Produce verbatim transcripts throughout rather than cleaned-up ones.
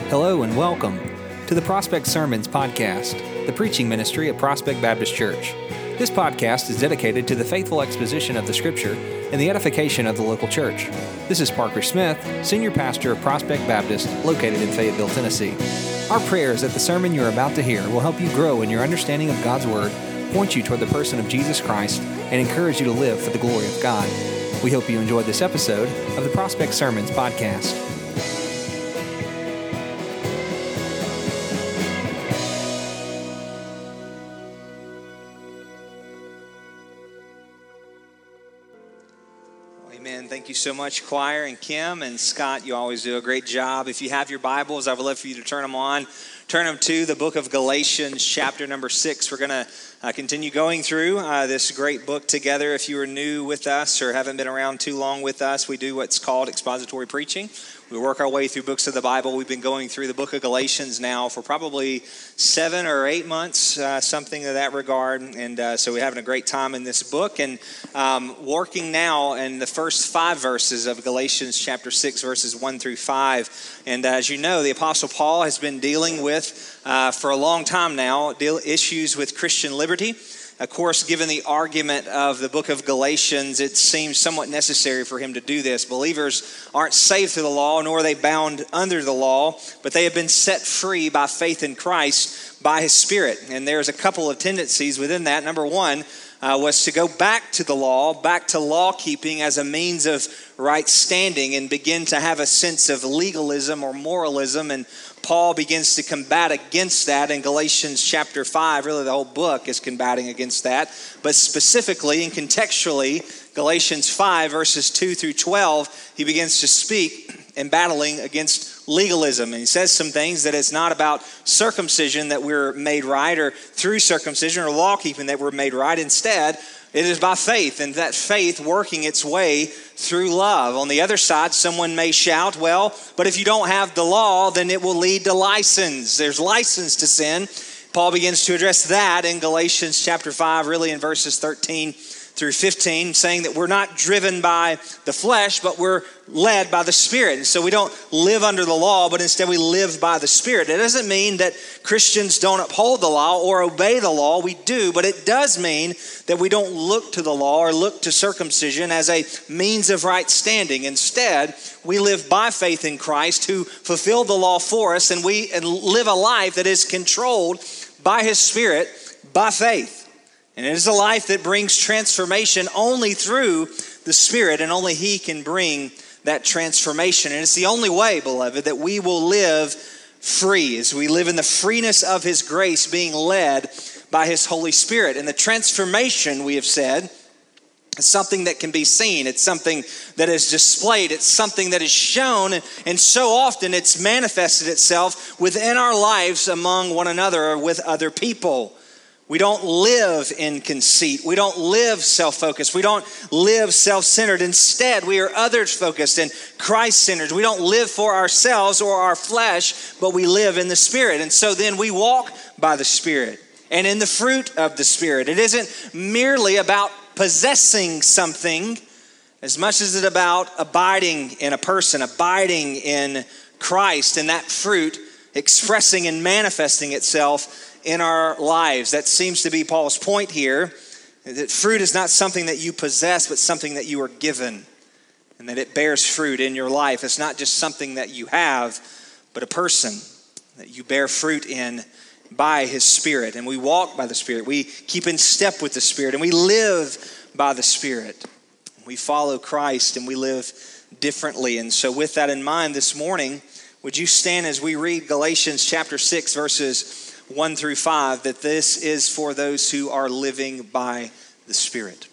Hello and welcome to the Prospect Sermons podcast, the preaching ministry at Prospect Baptist Church. This podcast is dedicated to the faithful exposition of the Scripture and the edification of the local church. This is Parker Smith, Senior Pastor of Prospect Baptist, located in Fayetteville, Tennessee. Our prayer is that the sermon you're about to hear will help you grow in your understanding of God's Word, point you toward the person of Jesus Christ, and encourage you to live for the glory of God. We hope you enjoyed this episode of the Prospect Sermons podcast. Thank you so much, choir, and Kim and Scott. You always do a great job. If you have your Bibles, I would love for you to turn them on. Turn them to the book of Galatians, chapter number six. We're going to uh, continue going through uh, this great book together. If you are new with us or haven't been around too long with us, we do what's called expository preaching. We work our way through books of the Bible. We've been going through the book of Galatians now for probably seven or eight months, uh, something of that regard. And uh, so we're having a great time in this book. And um, working now in the first five verses of Galatians chapter six, verses one through five. And uh, as you know, the Apostle Paul has been dealing with, uh, for a long time now, deal issues with Christian liberty. Of course, given the argument of the book of Galatians, it seems somewhat necessary for him to do this. Believers aren't saved through the law, nor are they bound under the law, but they have been set free by faith in Christ by His Spirit. And there's a couple of tendencies within that. Number one uh, was to go back to the law, back to law keeping as a means of right standing and begin to have a sense of legalism or moralism. And Paul begins to combat against that in Galatians chapter five. Really, the whole book is combating against that. But specifically and contextually, Galatians five, verses two through twelve, he begins to speak in battling against legalism. And he says some things that it's not about circumcision that we're made right, or through circumcision or law keeping that we're made right. Instead, it is by faith, and that faith working its way through love. On the other side, someone may shout, well, but if you don't have the law, then it will lead to license. There's license to sin. Paul begins to address that in Galatians chapter five, really in verses thirteen through fifteen, saying that we're not driven by the flesh, but we're led by the Spirit. And so we don't live under the law, but instead we live by the Spirit. It doesn't mean that Christians don't uphold the law or obey the law. We do, but it does mean that we don't look to the law or look to circumcision as a means of right standing. Instead, we live by faith in Christ, who fulfilled the law for us, and we live a life that is controlled by His Spirit by faith. And it is a life that brings transformation only through the Spirit, and only He can bring that transformation. And it's the only way, beloved, that we will live free, as we live in the freeness of His grace, being led by His Holy Spirit. And the transformation, we have said, is something that can be seen. It's something that is displayed. It's something that is shown. And so often it's manifested itself within our lives among one another or with other people. We don't live in conceit. We don't live self-focused. We don't live self-centered. Instead, we are others-focused and Christ-centered. We don't live for ourselves or our flesh, but we live in the Spirit. And so then we walk by the Spirit and in the fruit of the Spirit. It isn't merely about possessing something as much as it's about abiding in a person, abiding in Christ, and that fruit expressing and manifesting itself in our lives. That seems to be Paul's point here, that fruit is not something that you possess, but something that you are given, and that it bears fruit in your life. It's not just something that you have, but a person that you bear fruit in by His Spirit. And we walk by the Spirit. We keep in step with the Spirit, and we live by the Spirit. We follow Christ, and we live differently. And so with that in mind this morning, would you stand as we read Galatians chapter six, verses one through five, that this is for those who are living by the Spirit.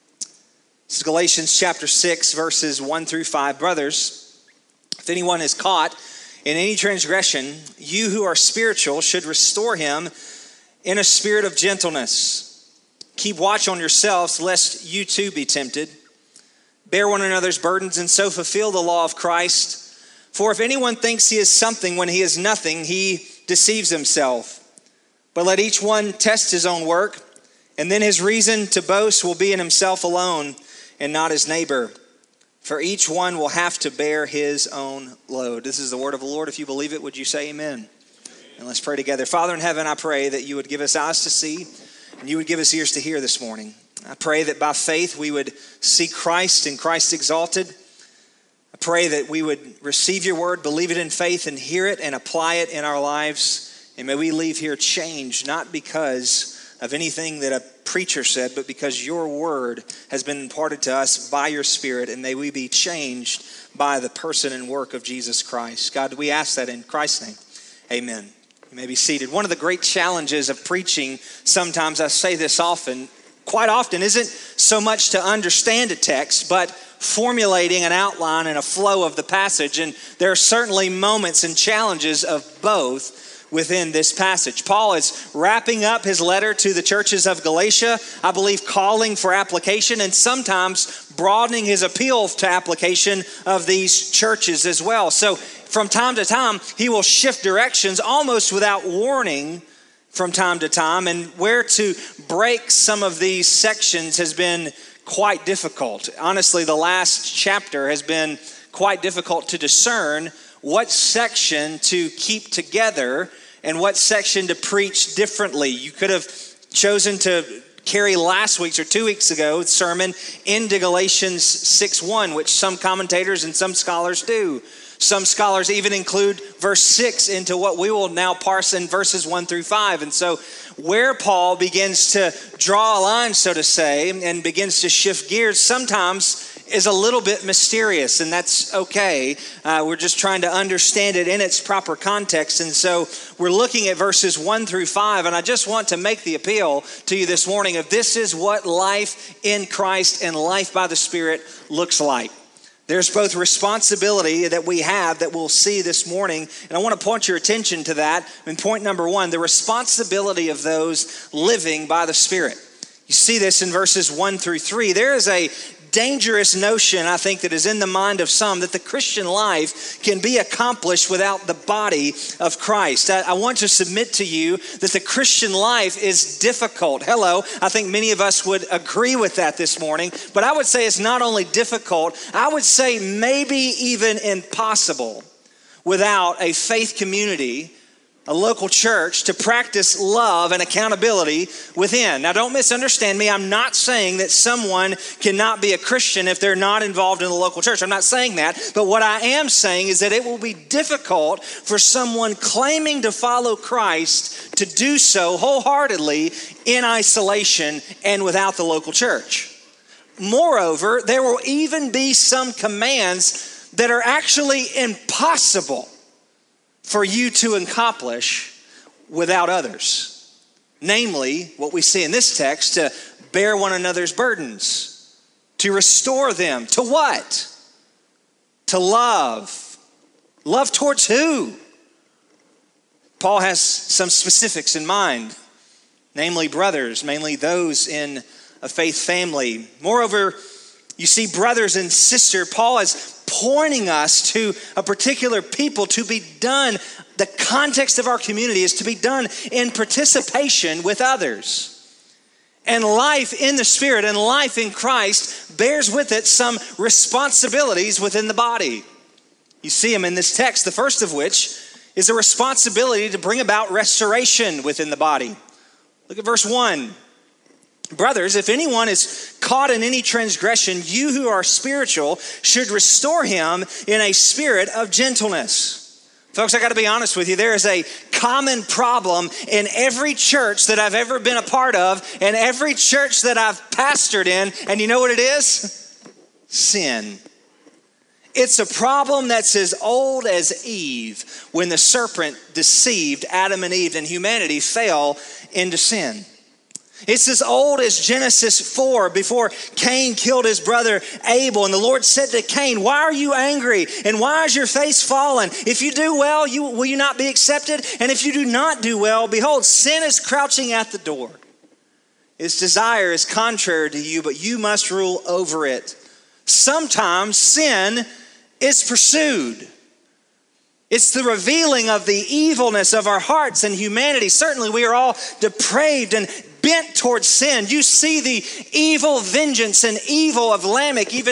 This is Galatians chapter six, verses one through five. Brothers, if anyone is caught in any transgression, you who are spiritual should restore him in a spirit of gentleness. Keep watch on yourselves, lest you too be tempted. Bear one another's burdens, and so fulfill the law of Christ. For if anyone thinks he is something when he is nothing, he deceives himself. But let each one test his own work, and then his reason to boast will be in himself alone and not his neighbor. For each one will have to bear his own load. This is the word of the Lord. If you believe it, would you say amen? And let's pray together. Father in heaven, I pray that you would give us eyes to see and you would give us ears to hear this morning. I pray that by faith we would see Christ and Christ exalted. I pray that we would receive your word, believe it in faith, and hear it and apply it in our lives. And may we leave here changed, not because of anything that a preacher said, but because your word has been imparted to us by your Spirit, and may we be changed by the person and work of Jesus Christ. God, we ask that in Christ's name. Amen. You may be seated. One of the great challenges of preaching, sometimes I say this often, quite often, isn't so much to understand a text, but formulating an outline and a flow of the passage. And there are certainly moments and challenges of both within this passage. Paul is wrapping up his letter to the churches of Galatia, I believe calling for application and sometimes broadening his appeal to application of these churches as well. So from time to time, he will shift directions almost without warning from time to time, and where to break some of these sections has been quite difficult. Honestly, the last chapter has been quite difficult to discern what section to keep together and what section to preach differently. You could have chosen to carry last week's or two weeks ago sermon into Galatians six one, which some commentators and some scholars do. Some scholars even include verse six into what we will now parse in verses one through five. And so where Paul begins to draw a line, so to say, and begins to shift gears, sometimes is a little bit mysterious, and that's okay. Uh, we're just trying to understand it in its proper context. And so we're looking at verses one through five, and I just want to make the appeal to you this morning of this is what life in Christ and life by the Spirit looks like. There's both responsibility that we have that we'll see this morning, and I want to point your attention to that. And point number one, the responsibility of those living by the Spirit. You see this in verses one through three. There is a dangerous notion, I think, that is in the mind of some that the Christian life can be accomplished without the body of Christ. I, I want to submit to you that the Christian life is difficult. Hello, I think many of us would agree with that this morning, but I would say it's not only difficult, I would say maybe even impossible without a faith community, a local church, to practice love and accountability within. Now, don't misunderstand me. I'm not saying that someone cannot be a Christian if they're not involved in the local church. I'm not saying that. But what I am saying is that it will be difficult for someone claiming to follow Christ to do so wholeheartedly in isolation and without the local church. Moreover, there will even be some commands that are actually impossible for you to accomplish without others. Namely, what we see in this text, to bear one another's burdens, to restore them. To what? To love. Love towards who? Paul has some specifics in mind, namely brothers, mainly those in a faith family. Moreover, you see brothers and sisters, Paul is pointing us to a particular people to be done. The context of our community is to be done in participation with others. And life in the Spirit and life in Christ bears with it some responsibilities within the body. You see them in this text, the first of which is a responsibility to bring about restoration within the body. Look at verse one. Brothers, if anyone is caught in any transgression, you who are spiritual should restore him in a spirit of gentleness. Folks, I got to be honest with you. There is a common problem in every church that I've ever been a part of and every church that I've pastored in. And you know what it is? Sin. It's a problem that's as old as Eve, when the serpent deceived Adam and Eve and humanity fell into sin. It's as old as Genesis four, before Cain killed his brother Abel. And the Lord said to Cain, why are you angry? And why is your face fallen? If you do well, you, will you not be accepted? And if you do not do well, behold, sin is crouching at the door. Its desire is contrary to you, but you must rule over it. Sometimes sin is pursued. It's the revealing of the evilness of our hearts and humanity. Certainly we are all depraved and bent towards sin. You see the evil vengeance and evil of Lamech even in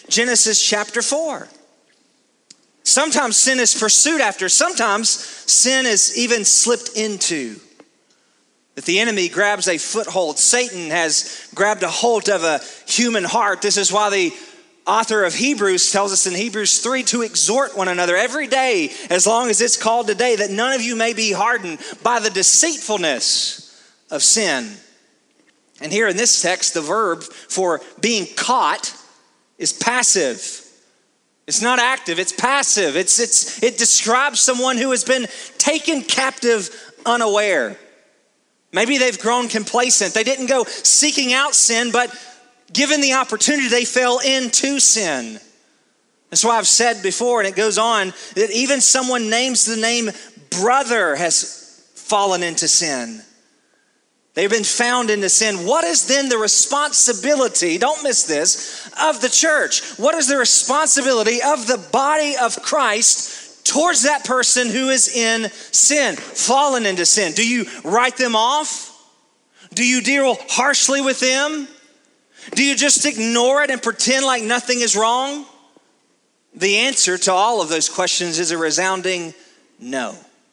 Genesis chapter four. Sometimes sin is pursued after. Sometimes sin is even slipped into. That the enemy grabs a foothold. Satan has grabbed a hold of a human heart. This is why the author of Hebrews tells us in Hebrews three to exhort one another every day, as long as it's called today, that none of you may be hardened by the deceitfulness of sin. And here in this text, the verb for being caught is passive. It's not active, it's passive. It's, it's, it describes someone who has been taken captive unaware. Maybe they've grown complacent. They didn't go seeking out sin, but given the opportunity, they fell into sin. That's why I've said before, and it goes on, that even someone names the name brother has fallen into sin. They've been found into sin. What is then the responsibility, don't miss this, of the church? What is the responsibility of the body of Christ towards that person who is in sin, fallen into sin? Do you write them off? Do you deal harshly with them? Do you just ignore it and pretend like nothing is wrong? The answer to all of those questions is a resounding no.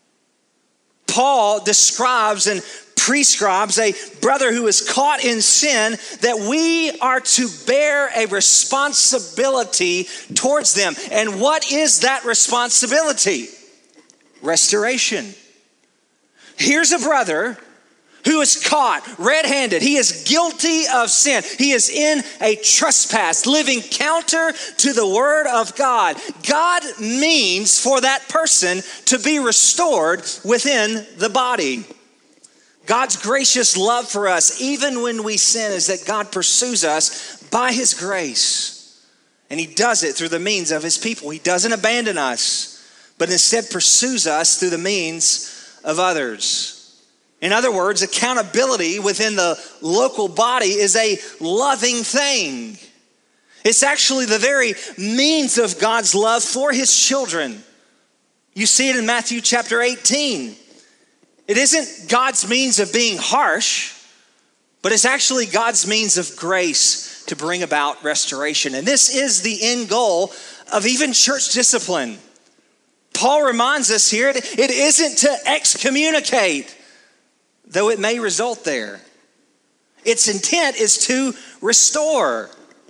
Paul describes and prescribes a brother who is caught in sin that we are to bear a responsibility towards them. And what is that responsibility? Restoration. Here's a brother who is caught red-handed. He is guilty of sin. He is in a trespass, living counter to the word of God. God means for that person to be restored within the body. God's gracious love for us, even when we sin, is that God pursues us by his grace. And he does it through the means of his people. He doesn't abandon us, but instead pursues us through the means of others. In other words, accountability within the local body is a loving thing. It's actually the very means of God's love for his children. You see it in Matthew chapter eighteen. It isn't God's means of being harsh, but it's actually God's means of grace to bring about restoration. And this is the end goal of even church discipline. Paul reminds us here, it isn't to excommunicate, though it may result there. Its intent is to restore.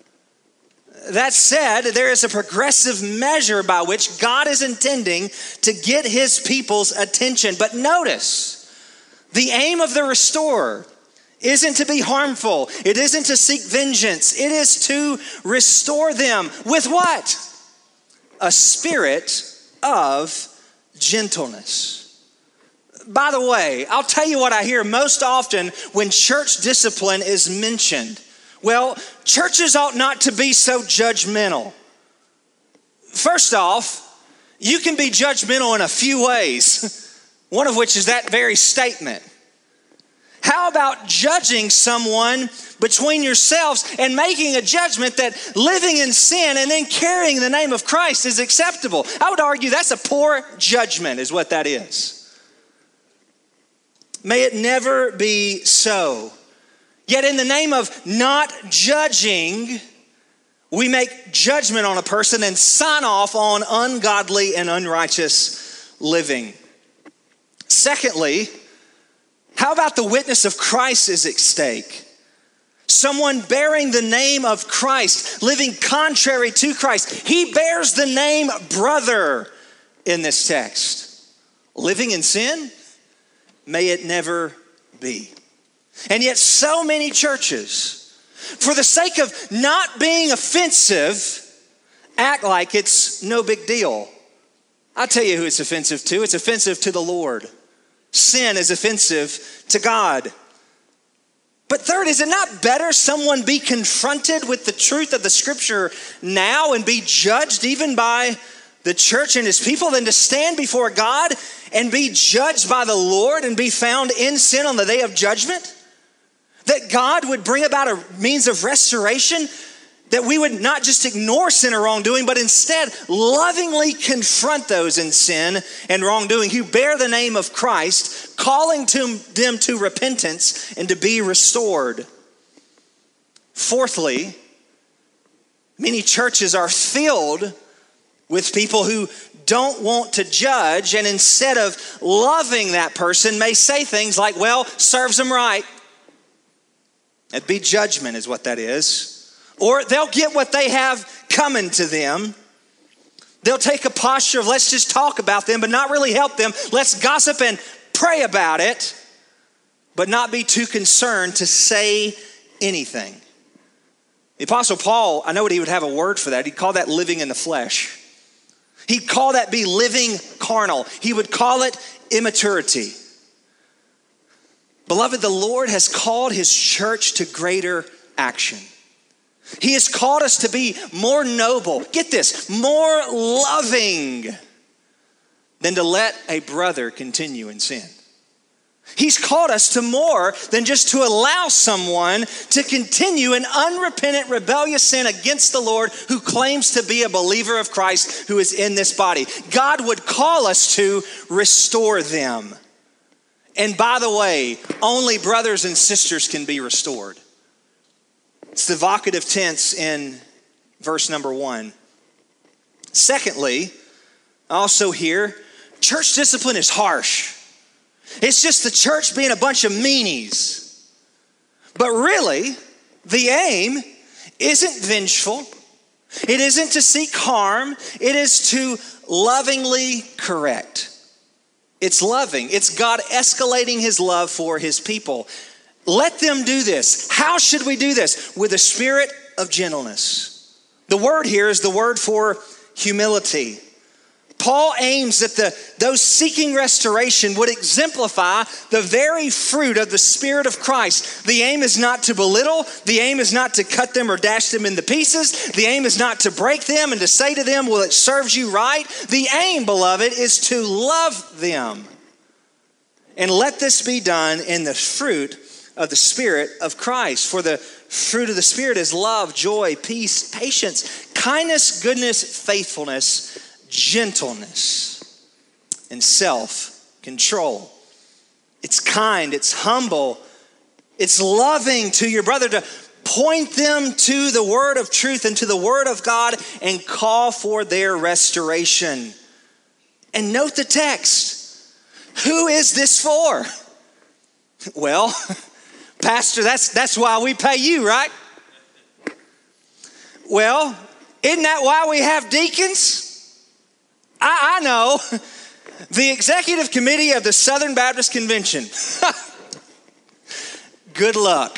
That said, there is a progressive measure by which God is intending to get his people's attention. But notice, the aim of the restorer isn't to be harmful. It isn't to seek vengeance. It is to restore them with what? A spirit of gentleness. By the way, I'll tell you what I hear most often when church discipline is mentioned. Well, churches ought not to be so judgmental. First off, you can be judgmental in a few ways, one of which is that very statement. How about judging someone between yourselves and making a judgment that living in sin and then carrying the name of Christ is acceptable? I would argue that's a poor judgment is what that is. May it never be so. Yet in the name of not judging, we make judgment on a person and sign off on ungodly and unrighteous living. Secondly, how about the witness of Christ is at stake? Someone bearing the name of Christ, living contrary to Christ. He bears the name brother in this text. Living in sin? May it never be. And yet so many churches, for the sake of not being offensive, act like it's no big deal. I'll tell you who it's offensive to. It's offensive to the Lord. Sin is offensive to God. But third, is it not better someone be confronted with the truth of the scripture now and be judged even by the church and his people than to stand before God and be judged by the Lord and be found in sin on the day of judgment? That God would bring about a means of restoration, that we would not just ignore sin or wrongdoing, but instead lovingly confront those in sin and wrongdoing who bear the name of Christ, calling to them to repentance and to be restored. Fourthly, Many churches are filled with people who don't want to judge, and instead of loving that person may say things like, well, serves them right. It'd be judgment is what that is. Or they'll get what they have coming to them. They'll take a posture of let's just talk about them, but not really help them. Let's gossip and pray about it, but not be too concerned to say anything. The Apostle Paul, I know what he would have a word for that. He'd call that living in the flesh. He'd call that be living carnal. He would call it immaturity. Beloved, the Lord has called his church to greater action. He has called us to be more noble, get this, more loving than to let a brother continue in sin. He's called us to more than just to allow someone to continue in unrepentant, rebellious sin against the Lord who claims to be a believer of Christ who is in this body. God would call us to restore them. And by the way, only brothers and sisters can be restored. It's the vocative tense in verse number one. Secondly, also here, church discipline is harsh. It's just the church being a bunch of meanies. But really, the aim isn't vengeful. It isn't to seek harm. It is to lovingly correct. It's loving. It's God escalating his love for his people. Let them do this. How should we do this? With a spirit of gentleness. The word here is the word for humility. Paul aims that the, those seeking restoration would exemplify the very fruit of the Spirit of Christ. The aim is not to belittle. The aim is not to cut them or dash them into pieces. The aim is not to break them and to say to them, well, it serves you right. The aim, beloved, is to love them. And let this be done in the fruit of the Spirit of Christ. For the fruit of the Spirit is love, joy, peace, patience, kindness, goodness, faithfulness, gentleness, and self-control. It's kind, it's humble, it's loving to your brother to point them to the word of truth and to the word of God and call for their restoration. And note the text. Who is this for? Well, Pastor, that's, that's why we pay you, right? Well, isn't that why we have deacons? I, I know. The executive committee of the Southern Baptist Convention. Good luck.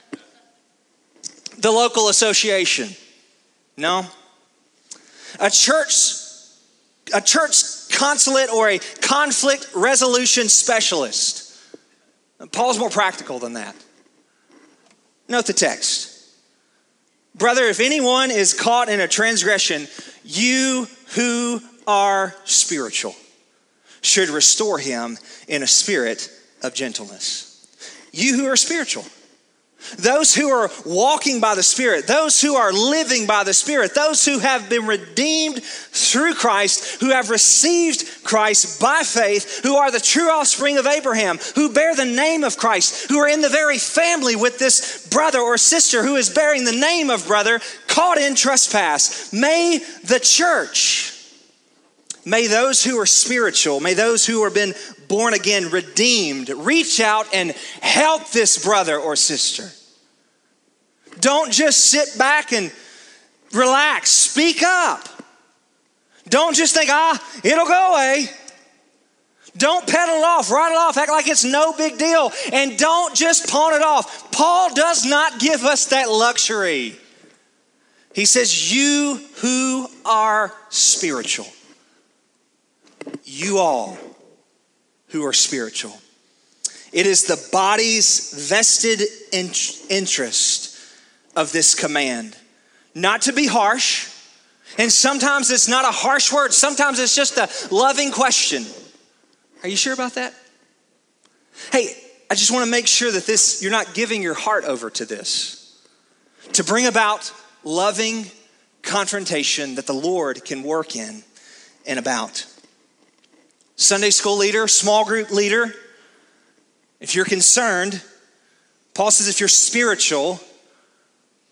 The local association. No. A church, a church consulate or a conflict resolution specialist. Paul's more practical than that. Note the text. Brother, if anyone is caught in a transgression, you who are spiritual should restore him in a spirit of gentleness. You who are spiritual, those who are walking by the Spirit, those who are living by the Spirit, those who have been redeemed through Christ, who have received Christ by faith, who are the true offspring of Abraham, who bear the name of Christ, who are in the very family with this brother or sister who is bearing the name of brother, caught in trespass. May the church, may those who are spiritual, may those who have been born again, redeemed, reach out and help this brother or sister. Don't just sit back and relax. Speak up. Don't just think, ah, it'll go away. Don't pedal it off, write it off, act like it's no big deal. And don't just pawn it off. Paul does not give us that luxury. He says, you who are spiritual, you all who are spiritual. It is the body's vested in- interest of this command, not to be harsh. And sometimes it's not a harsh word. Sometimes it's just a loving question. Are you sure about that? Hey, I just want to make sure that this, you're not giving your heart over to this, to bring about loving confrontation that the Lord can work in and about. Sunday school leader, small group leader, if you're concerned, Paul says if you're spiritual,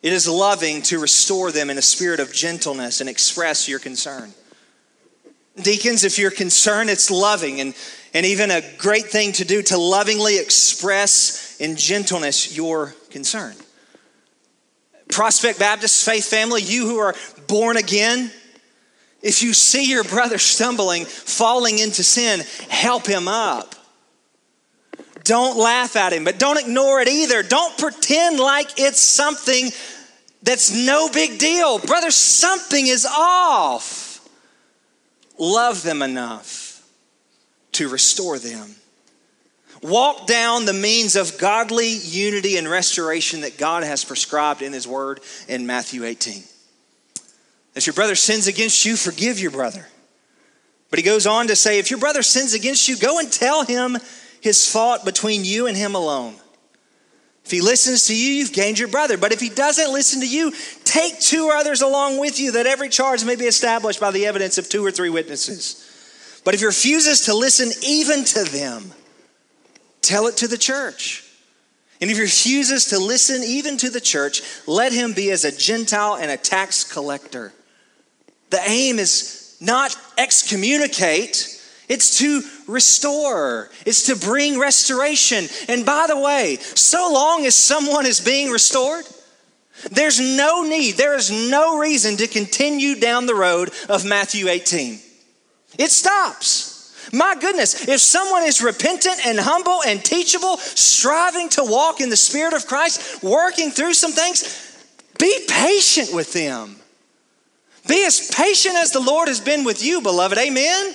It is loving to restore them in a spirit of gentleness and express your concern. Deacons, if you're concerned, it's loving and, and even a great thing to do to lovingly express in gentleness your concern. Prospect Baptist Faith Family, you who are born again, if you see your brother stumbling, falling into sin, help him up. Don't laugh at him, but don't ignore it either. Don't pretend like it's something that's no big deal. Brother, something is off. Love them enough to restore them. Walk down the means of godly unity and restoration that God has prescribed in his word in Matthew eighteen. If your brother sins against you, forgive your brother. But he goes on to say, if your brother sins against you, go and tell him his fault between you and him alone. If he listens to you, you've gained your brother. But if he doesn't listen to you, take two others along with you, that every charge may be established by the evidence of two or three witnesses. But if he refuses to listen even to them, tell it to the church. And if he refuses to listen even to the church, let him be as a Gentile and a tax collector. The aim is not excommunicate, it's to restore. It's to bring restoration. And by the way, so long as someone is being restored, there's no need, there is no reason to continue down the road of Matthew eighteen. It stops. My goodness, if someone is repentant and humble and teachable, striving to walk in the Spirit of Christ, working through some things, be patient with them. Be as patient as the Lord has been with you, beloved. Amen?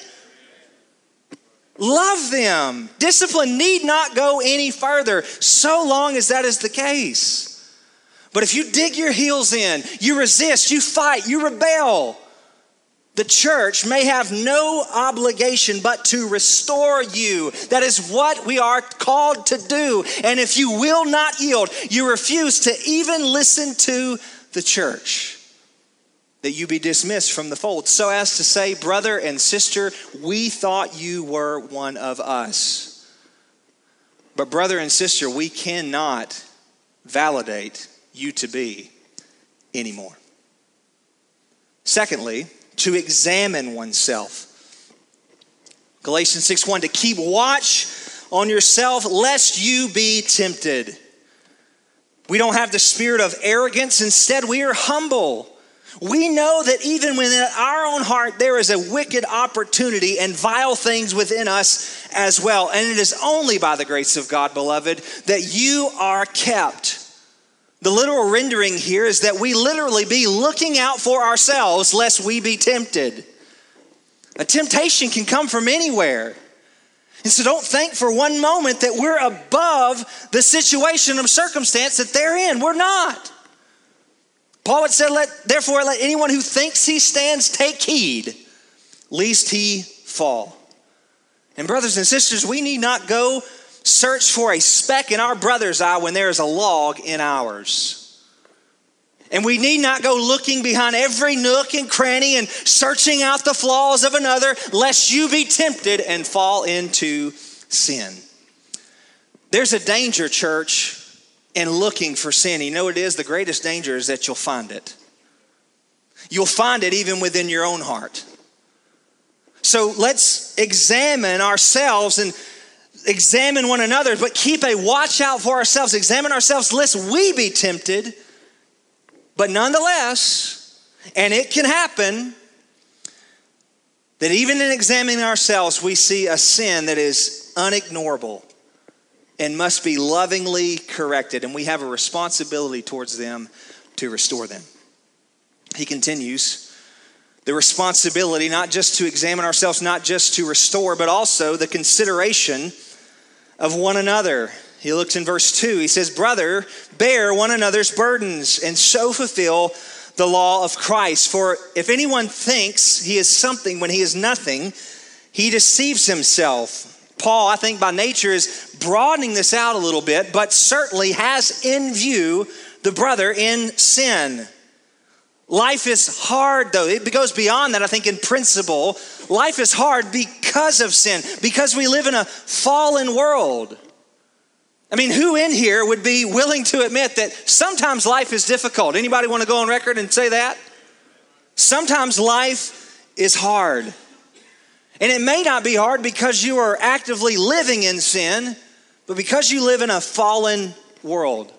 Love them. Discipline need not go any further, so long as that is the case. But if you dig your heels in, you resist, you fight, you rebel, the church may have no obligation but to restore you. That is what we are called to do. And if you will not yield, you refuse to even listen to the church, that you be dismissed from the fold, so as to say, brother and sister, we thought you were one of us. But brother and sister, we cannot validate you to be anymore. Secondly, to examine oneself. Galatians six one, to keep watch on yourself lest you be tempted. We don't have the spirit of arrogance. Instead, we are humble. We know that even within our own heart, there is a wicked opportunity and vile things within us as well. And it is only by the grace of God, beloved, that you are kept. The literal rendering here is that we literally be looking out for ourselves lest we be tempted. A temptation can come from anywhere. And so don't think for one moment that we're above the situation or circumstance that they're in. We're not. Paul had said, let, therefore, let anyone who thinks he stands take heed, lest he fall. And brothers and sisters, we need not go search for a speck in our brother's eye when there is a log in ours. And we need not go looking behind every nook and cranny and searching out the flaws of another, lest you be tempted and fall into sin. There's a danger, church, in looking for sin. You know what it is? The greatest danger is that you'll find it. You'll find it even within your own heart. So let's examine ourselves and examine one another, but keep a watch out for ourselves. Examine ourselves lest we be tempted. But nonetheless, and it can happen, that even in examining ourselves, we see a sin that is unignorable and must be lovingly corrected. And we have a responsibility towards them to restore them. He continues, the responsibility not just to examine ourselves, not just to restore, but also the consideration of one another. He looks in verse two. He says, brother, bear one another's burdens and so fulfill the law of Christ. For if anyone thinks he is something when he is nothing, he deceives himself. Paul, I think by nature, is broadening this out a little bit, but certainly has in view the brother in sin. Life is hard, though. It goes beyond that, I think, in principle. Life is hard because of sin, because we live in a fallen world. I mean, who in here would be willing to admit that sometimes life is difficult? Anybody want to go on record and say that? Sometimes life is hard. And it may not be hard because you are actively living in sin, but because you live in a fallen world.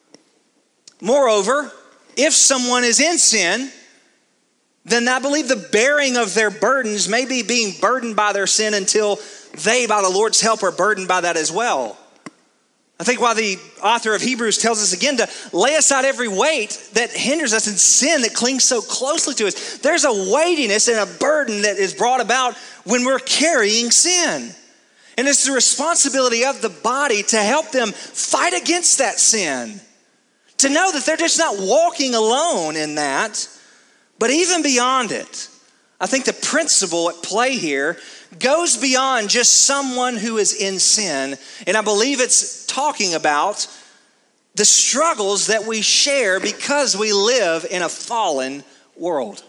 Moreover, if someone is in sin, then I believe the bearing of their burdens may be being burdened by their sin until they, by the Lord's help, are burdened by that as well. I think why the author of Hebrews tells us again to lay aside every weight that hinders us and sin that clings so closely to us. There's a weightiness and a burden that is brought about when we're carrying sin. And it's the responsibility of the body to help them fight against that sin. To know that they're just not walking alone in that, but even beyond it. I think the principle at play here goes beyond just someone who is in sin. And I believe it's talking about the struggles that we share because we live in a fallen world.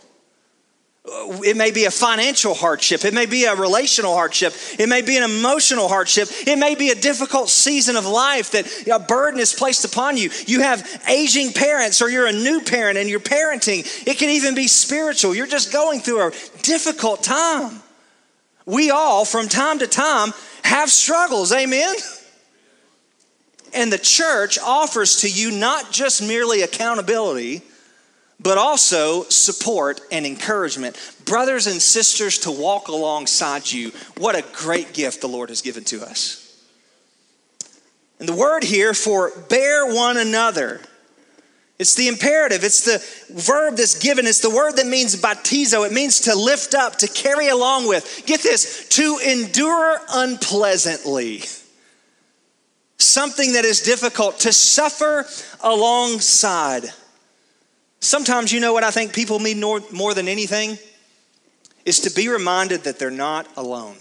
It may be a financial hardship. It may be a relational hardship. It may be an emotional hardship. It may be a difficult season of life that a burden is placed upon you. You have aging parents, or you're a new parent and you're parenting. It can even be spiritual. You're just going through a difficult time. We all, from time to time, have struggles. Amen? And the church offers to you not just merely accountability, but also support and encouragement. Brothers and sisters to walk alongside you. What a great gift the Lord has given to us. And the word here for bear one another, it's the imperative. It's the verb that's given. It's the word that means baptizo. It means to lift up, to carry along with. Get this, to endure unpleasantly. Something that is difficult, to suffer alongside. Sometimes, you know what I think people need more, more than anything? Is to be reminded that they're not alone.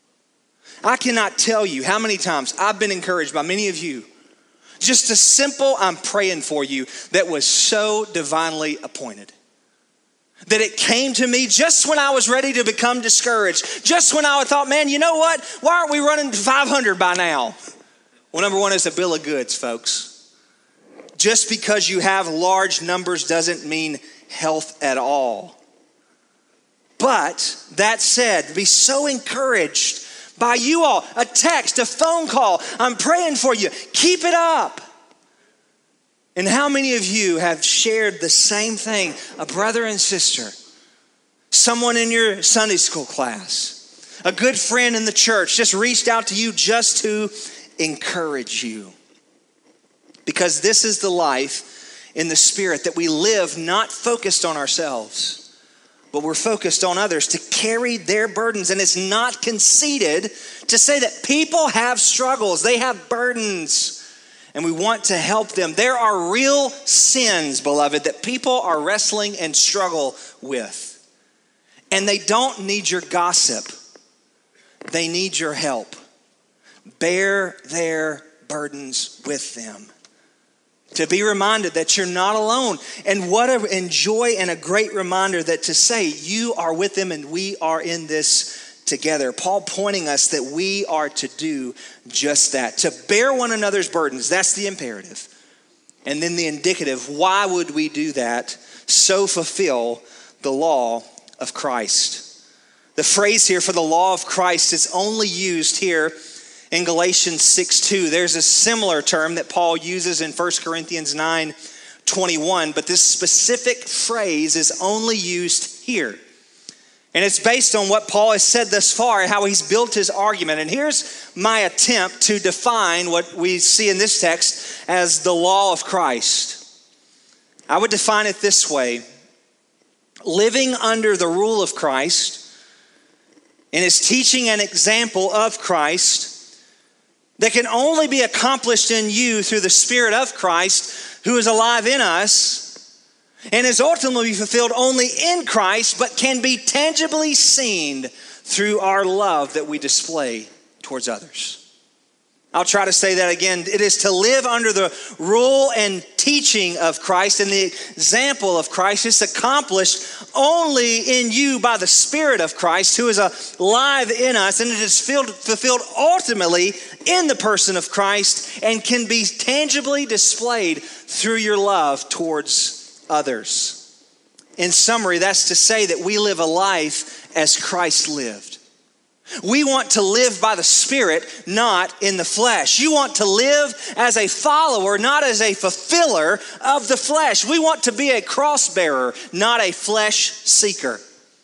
I cannot tell you how many times I've been encouraged by many of you. Just a simple, I'm praying for you, that was so divinely appointed. That it came to me just when I was ready to become discouraged. Just when I thought, man, you know what? Why aren't we running five hundred by now? Well, number one is a bill of goods, folks. Just because you have large numbers doesn't mean health at all. But that said, be so encouraged by you all. A text, a phone call. I'm praying for you. Keep it up. And how many of you have shared the same thing? A brother and sister, someone in your Sunday school class, a good friend in the church just reached out to you just to encourage you. Because this is the life in the Spirit, that we live not focused on ourselves, but we're focused on others to carry their burdens. And it's not conceited to say that people have struggles, they have burdens, and we want to help them. There are real sins, beloved, that people are wrestling and struggle with. And they don't need your gossip. They need your help. Bear their burdens with them. To be reminded that you're not alone. And what a joy and a great reminder that to say you are with them and we are in this together. Paul pointing us that we are to do just that. To bear one another's burdens. That's the imperative. And then the indicative. Why would we do that? So fulfill the law of Christ. The phrase here for the law of Christ is only used here in Galatians six two. There's a similar term that Paul uses in First Corinthians nine twenty-one, but this specific phrase is only used here. And it's based on what Paul has said thus far, how he's built his argument. And here's my attempt to define what we see in this text as the law of Christ. I would define it this way: living under the rule of Christ and his teaching and example of Christ that can only be accomplished in you through the Spirit of Christ who is alive in us and is ultimately fulfilled only in Christ, but can be tangibly seen through our love that we display towards others. I'll try to say that again. It is to live under the rule and teaching of Christ and the example of Christ. It's accomplished only in you by the Spirit of Christ who is alive in us, and it is fulfilled ultimately in the person of Christ and can be tangibly displayed through your love towards others. In summary, that's to say that we live a life as Christ lived. We want to live by the Spirit, not in the flesh. You want to live as a follower, not as a fulfiller of the flesh. We want to be a cross bearer, not a flesh seeker.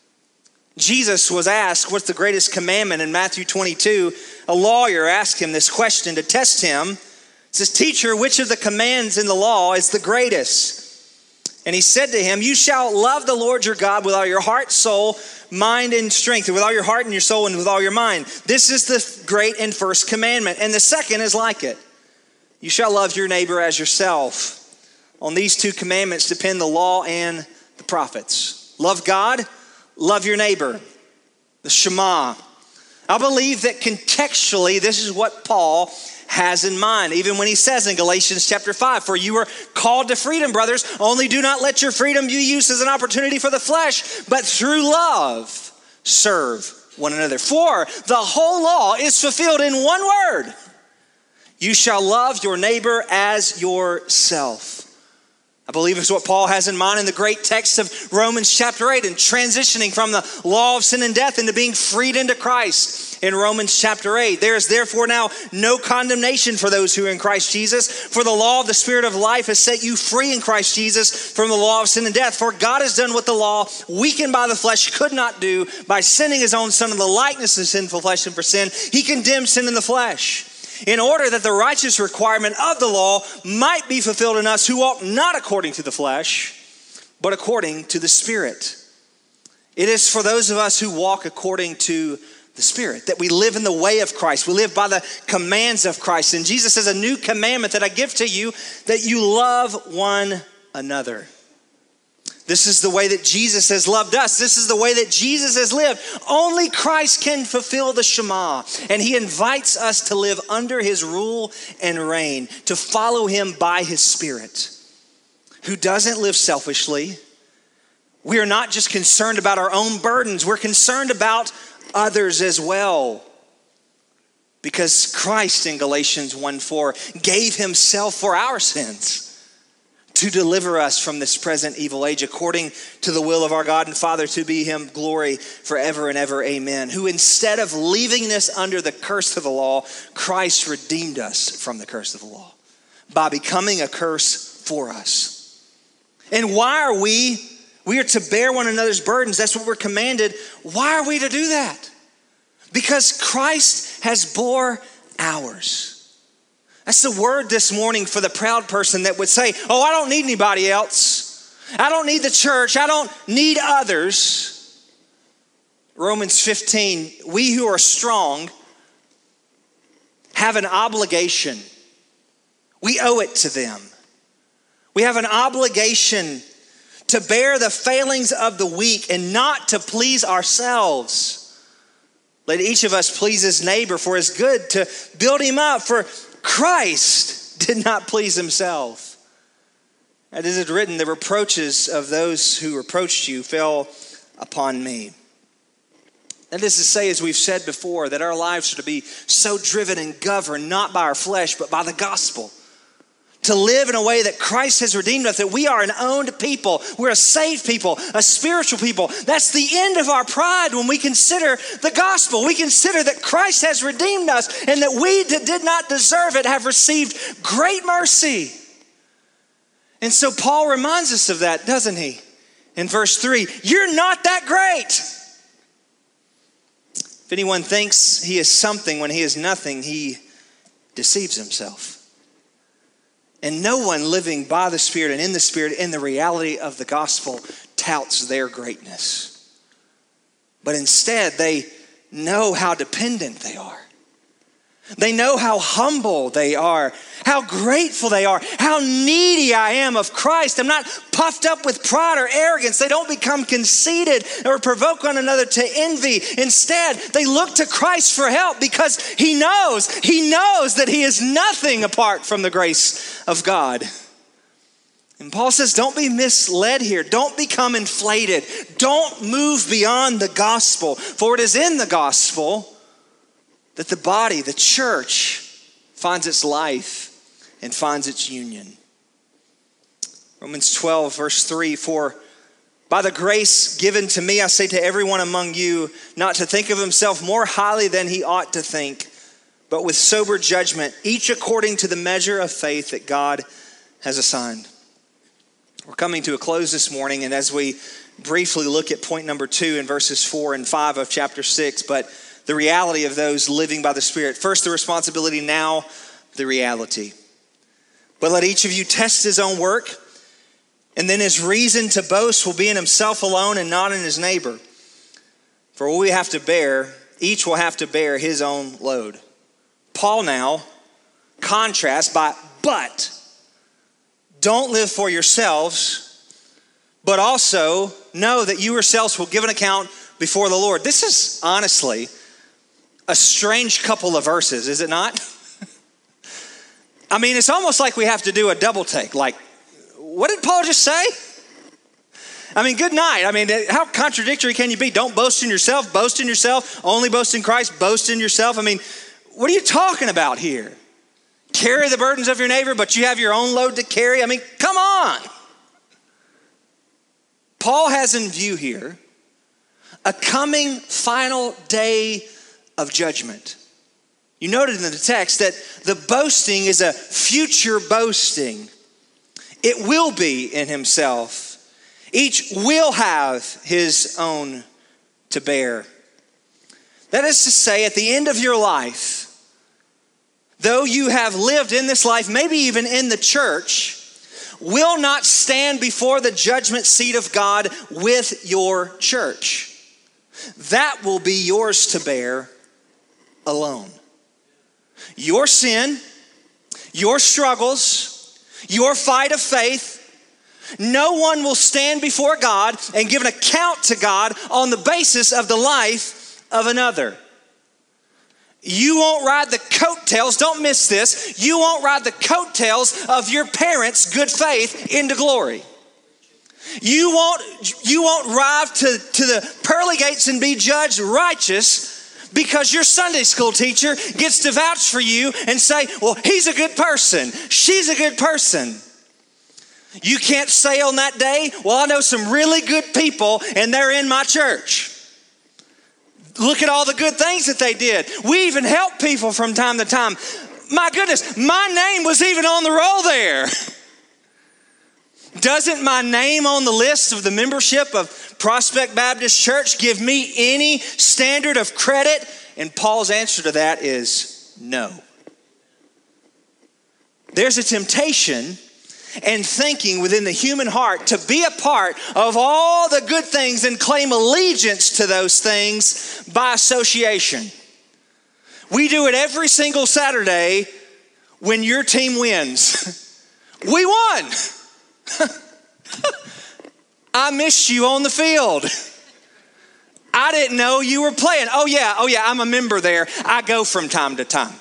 Jesus was asked, what's the greatest commandment? In Matthew twenty-two, a lawyer asked him this question to test him. He says, teacher, which of the commands in the law is the greatest? And he said to him, you shall love the Lord your God with all your heart, soul, mind, and strength, and with all your heart and your soul and with all your mind. This is the great and first commandment. And the second is like it. You shall love your neighbor as yourself. On these two commandments depend the law and the prophets. Love God, love your neighbor. The Shema. I believe that contextually, this is what Paul has in mind, even when he says in Galatians chapter five, for you are called to freedom, brothers, only do not let your freedom be used as an opportunity for the flesh, but through love serve one another. For the whole law is fulfilled in one word. You shall love your neighbor as yourself. I believe it's what Paul has in mind in the great text of Romans chapter eight and transitioning from the law of sin and death into being freed into Christ in Romans chapter eight. There is therefore now no condemnation for those who are in Christ Jesus. For the law of the Spirit of life has set you free in Christ Jesus from the law of sin and death. For God has done what the law, weakened by the flesh, could not do by sending his own Son in the likeness of sinful flesh, and for sin, he condemned sin in the flesh, in order that the righteous requirement of the law might be fulfilled in us who walk not according to the flesh, but according to the Spirit. It is for those of us who walk according to the Spirit that we live in the way of Christ. We live by the commands of Christ. And Jesus says, a new commandment that I give to you, that you love one another. This is the way that Jesus has loved us. This is the way that Jesus has lived. Only Christ can fulfill the Shema. And he invites us to live under his rule and reign, to follow him by his Spirit, who doesn't live selfishly. We are not just concerned about our own burdens. We're concerned about others as well. Because Christ in Galatians one four gave himself for our sins, to deliver us from this present evil age, according to the will of our God and Father, to be him glory forever and ever. Amen. Who instead of leaving us under the curse of the law, Christ redeemed us from the curse of the law by becoming a curse for us. And why are we, we are to bear one another's burdens. That's what we're commanded. Why are we to do that? Because Christ has bore ours. That's the word this morning for the proud person that would say, oh, I don't need anybody else. I don't need the church. I don't need others. Romans fifteen, we who are strong have an obligation. We owe it to them. We have an obligation to bear the failings of the weak and not to please ourselves. Let each of us please his neighbor for his good, to build him up, for Christ did not please himself. As it is written, the reproaches of those who reproached you fell upon me. That is to say, as we've said before, that our lives are to be so driven and governed not by our flesh, but by the gospel. To live in a way that Christ has redeemed us, that we are an owned people. We're a saved people, a spiritual people. That's the end of our pride when we consider the gospel. We consider that Christ has redeemed us and that we that did not deserve it have received great mercy. And so Paul reminds us of that, doesn't he? In verse three, you're not that great. If anyone thinks he is something when he is nothing, he deceives himself. And no one living by the Spirit and in the Spirit in the reality of the gospel touts their greatness. But instead, they know how dependent they are. They know how humble they are, how grateful they are, how needy I am of Christ. I'm not puffed up with pride or arrogance. They don't become conceited or provoke one another to envy. Instead, they look to Christ for help because he knows, he knows that he is nothing apart from the grace of God. And Paul says, don't be misled here. Don't become inflated. Don't move beyond the gospel. For it is in the gospel that the body, the church, finds its life, and finds its union. Romans twelve, verse three, for by the grace given to me, I say to everyone among you, not to think of himself more highly than he ought to think, but with sober judgment, each according to the measure of faith that God has assigned. We're coming to a close this morning, and as we briefly look at point number two in verses four and five of chapter six, but the reality of those living by the Spirit. First, the responsibility, now the reality. But let each of you test his own work, and then his reason to boast will be in himself alone and not in his neighbor. For what we have to bear, each will have to bear his own load. Paul now contrasts by, but don't live for yourselves, but also know that you yourselves will give an account before the Lord. This is honestly a strange couple of verses, is it not? I mean, it's almost like we have to do a double take. Like, what did Paul just say? I mean, good night. I mean, how contradictory can you be? Don't boast in yourself, boast in yourself, only boast in Christ, boast in yourself. I mean, what are you talking about here? Carry the burdens of your neighbor, but you have your own load to carry? I mean, come on. Paul has in view here a coming final day of judgment. You noted in the text that the boasting is a future boasting. It will be in himself. Each will have his own to bear. That is to say, at the end of your life, though you have lived in this life, maybe even in the church, will not stand before the judgment seat of God with your church. That will be yours to bear alone. Your sin, your struggles, your fight of faith, no one will stand before God and give an account to God on the basis of the life of another. You won't ride the coattails, don't miss this, you won't ride the coattails of your parents' good faith into glory. You won't, you won't arrive to, to the pearly gates and be judged righteous because your Sunday school teacher gets to vouch for you and say, well, he's a good person, she's a good person. You can't say on that day, well, I know some really good people and they're in my church. Look at all the good things that they did. We even help people from time to time. My goodness, my name was even on the roll there. Doesn't my name on the list of the membership of Prospect Baptist Church give me any standard of credit? And Paul's answer to that is no. There's a temptation and thinking within the human heart to be a part of all the good things and claim allegiance to those things by association. We do it every single Saturday when your team wins. We won. I missed you on the field. I didn't know you were playing. Oh yeah, oh yeah, I'm a member there. I go from time to time.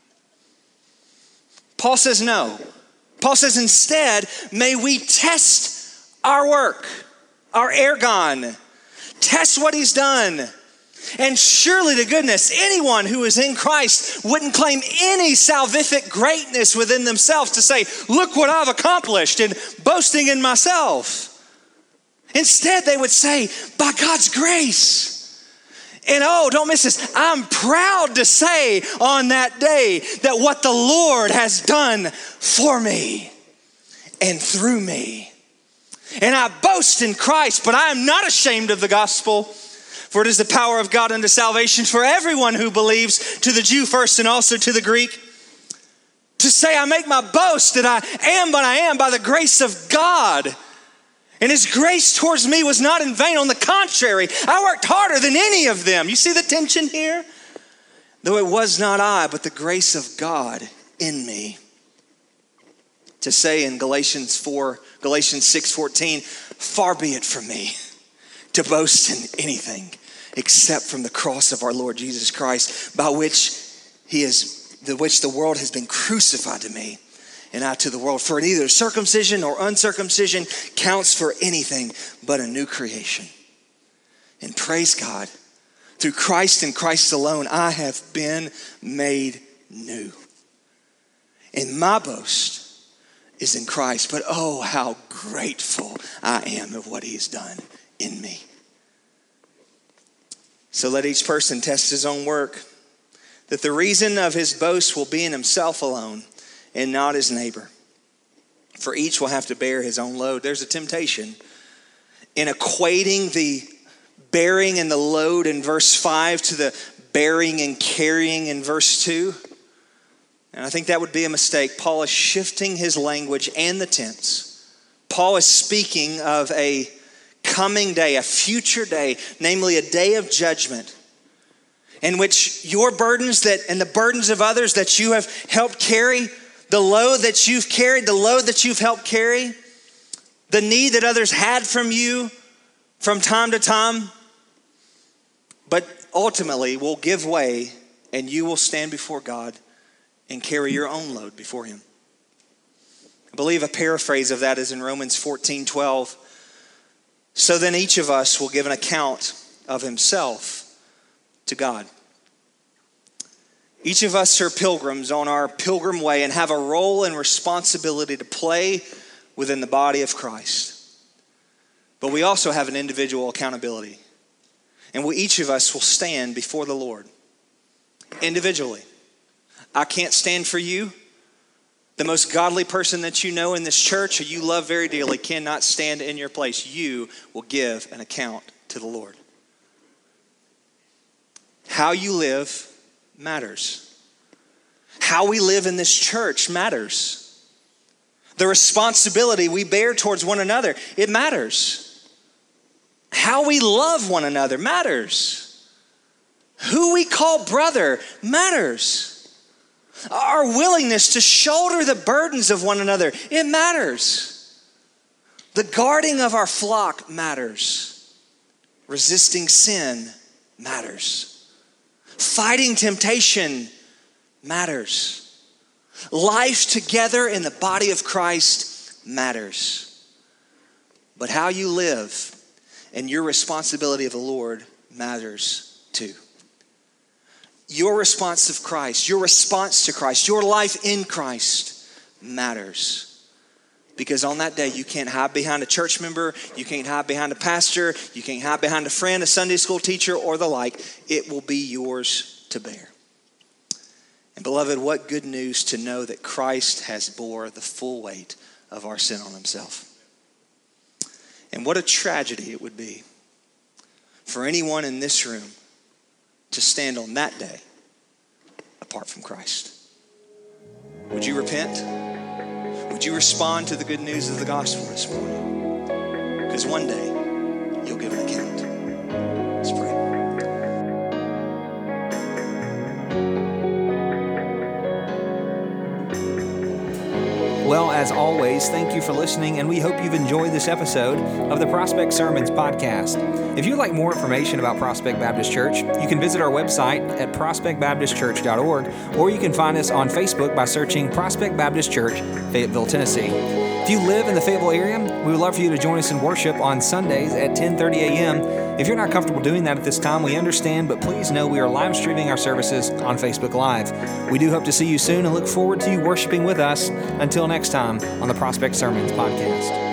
Paul says no. Paul says instead, may we test our work, our ergon, test what he's done. And surely to goodness, anyone who is in Christ wouldn't claim any salvific greatness within themselves to say, look what I've accomplished, and boasting in myself. Instead, they would say, by God's grace. And oh, don't miss this. I'm proud to say on that day that what the Lord has done for me and through me. And I boast in Christ, but I am not ashamed of the gospel, for it is the power of God unto salvation for everyone who believes, to the Jew first and also to the Greek. To say I make my boast that I am what I am by the grace of God. And his grace towards me was not in vain. On the contrary, I worked harder than any of them. You see the tension here? Though it was not I, but the grace of God in me. To say in Galatians four, Galatians six fourteen, far be it from me to boast in anything except from the cross of our Lord Jesus Christ, by which he is, the which the world has been crucified to me, and I to the world. For neither circumcision or uncircumcision counts for anything but a new creation. And praise God, through Christ and Christ alone, I have been made new. And my boast is in Christ. But oh, how grateful I am of what he has done in me. So let each person test his own work, that the reason of his boast will be in himself alone and not his neighbor. For each will have to bear his own load. There's a temptation in equating the bearing and the load in verse five to the bearing and carrying in verse two. And I think that would be a mistake. Paul is shifting his language and the tense. Paul is speaking of a coming day, a future day, namely a day of judgment, in which your burdens that and the burdens of others that you have helped carry, the load that you've carried, the load that you've helped carry, the need that others had from you from time to time, but ultimately will give way and you will stand before God and carry your own load before him. I believe a paraphrase of that is in Romans fourteen twelve. So then each of us will give an account of himself to God. Each of us are pilgrims on our pilgrim way and have a role and responsibility to play within the body of Christ. But we also have an individual accountability. And we, each of us will stand before the Lord individually. I can't stand for you. The most godly person that you know in this church or you love very dearly cannot stand in your place. You will give an account to the Lord. How you live matters. How we live in this church matters. The responsibility we bear towards one another, it matters. How we love one another matters. Who we call brother matters. Our willingness to shoulder the burdens of one another, it matters. The guarding of our flock matters. Resisting sin matters. Fighting temptation matters. Life together in the body of Christ matters. But how you live and your responsibility of the Lord matters too. Your response of Christ, your response to Christ, your life in Christ matters. Because on that day, you can't hide behind a church member, you can't hide behind a pastor, you can't hide behind a friend, a Sunday school teacher, or the like. It will be yours to bear. And beloved, what good news to know that Christ has bore the full weight of our sin on himself. And what a tragedy it would be for anyone in this room to stand on that day apart from Christ. Would you repent? Would you respond to the good news of the gospel this morning? Because one day you'll give an account. Let's pray. Well, as always, thank you for listening, and we hope you've enjoyed this episode of the Prospect Sermons podcast. If you'd like more information about Prospect Baptist Church, you can visit our website at prospect baptist church dot org, or you can find us on Facebook by searching Prospect Baptist Church, Fayetteville, Tennessee. If you live in the Fayetteville area, we would love for you to join us in worship on Sundays at ten thirty a.m. If you're not comfortable doing that at this time, we understand, but please know we are live streaming our services on Facebook Live. We do hope to see you soon and look forward to you worshiping with us. Until next time on the Prospect Sermons podcast.